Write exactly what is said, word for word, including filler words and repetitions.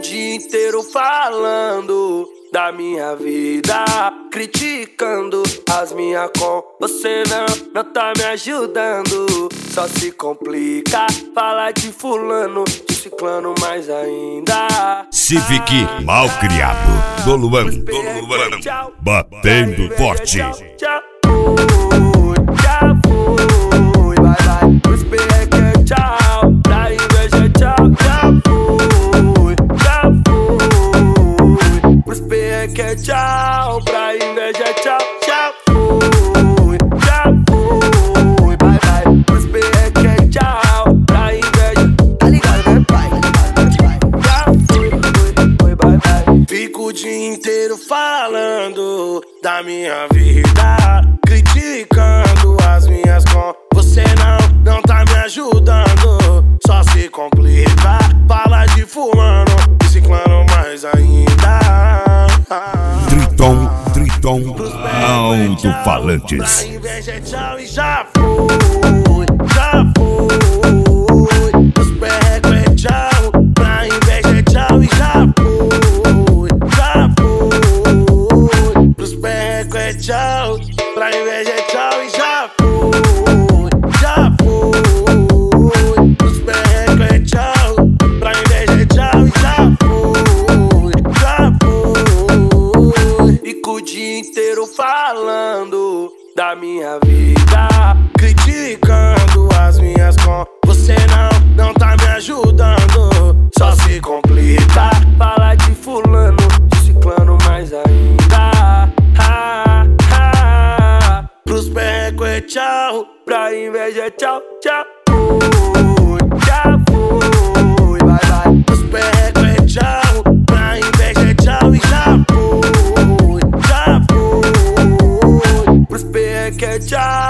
dia inteiro falando da minha vida, criticando as minhas com. Você não, não tá me ajudando, só se complica. Fala de fulano, de ciclano mais ainda. Civic mal criado, Doluan, Doluan, batendo forte. Já fui, já fui, vai, vai. Os perreque, tchau, da inveja, tchau. Já fui, já fui. Os perreque, tchau, pra inveja, tchau. Já fui, já fui, vai, vai. Os perreque, tchau, pra inveja. Tá ligado, né, pai? Já fui, fui, fui, vai, vai. Fico o dia inteiro falando da minha vida, criticando as minhas com. Você não, não tá me ajudando, só se complica. Fala de fulano, de ciclano mais ainda. Triton, Triton, alto-falantes. Pra inveja, tchau e já fui, já fui. Os perreco é tchau, pra inveja, tchau e já fui, já fui. Os perreco é tchau, pra inveja, tchau e já fui, já fui. Os perreco é tchau, pra inveja, tchau e já fui, já fui. Fico o dia inteiro falando da minha vida, criticando as minhas com. Você não, não tá me ajudando, só se complica. Fala de fulano, de ciclano mais ainda. Ha, ha. Pros perreco é tchau, pra inveja é tchau, tchau. Fui, já fui, vai, vai. Pros perreco é tchau, pra inveja é tchau e já fui, já fui. Pros perreco é tchau.